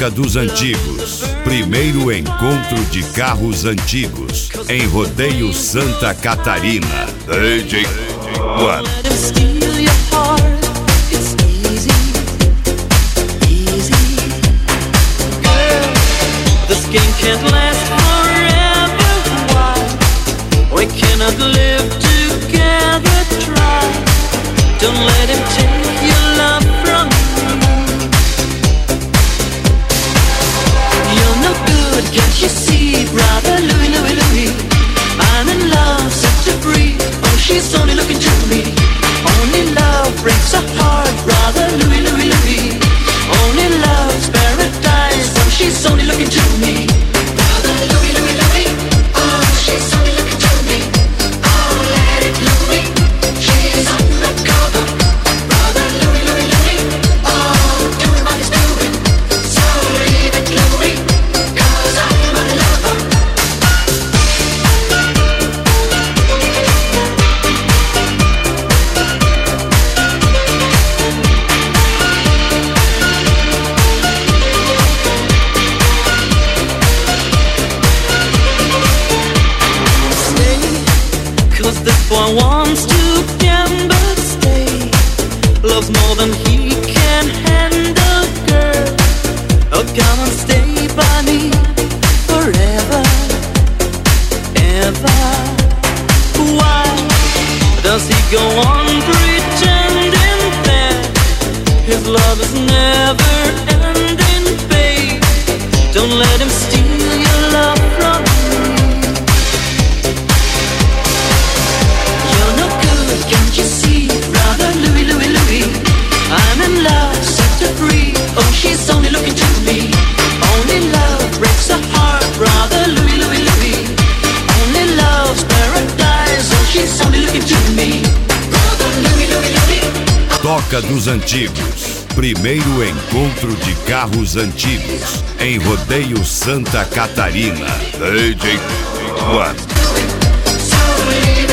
Toca dos Antigos. Primeiro encontro de carros antigos em Rodeio Santa Catarina. DJ One. This game can't last forever. Why? We cannot live together. Try. Don't let him take your love from you. You're no good, can't you see, brother Louie, Louie, Louie? I'm in love, set to free. Oh, she's only looking to me. Only love breaks a heart, brother Louie, Louie, Louie. Only love's paradise. Oh, she's only looking to me. Brother Louie, Louie, Louie. Oh, she's only looking to me. Oh, let it Louie. She's undercover. Brother Louie, Louie, Louie. Oh, doing what he's doing. So leave it Louie, 'cause I'm a lover. This boy wants to gamble, stay. Loves more than he can handle, girl. Oh, come and stay by me forever, ever. Why does he go on pretending that his love is never ending, babe? Don't let him steal your love from me. Can't you see, brother Louie, Louie, Louie? I'm in love, set to free. Oh, she's only looking to me. Only love breaks a heart, brother Louie, Louie, Louie. Only love's paradise. Oh, she's only looking to me. Brother Louie, Louie, Louie. Toca dos Antigos. Primeiro encontro de carros antigos em Rodeio Santa Catarina. DJ One.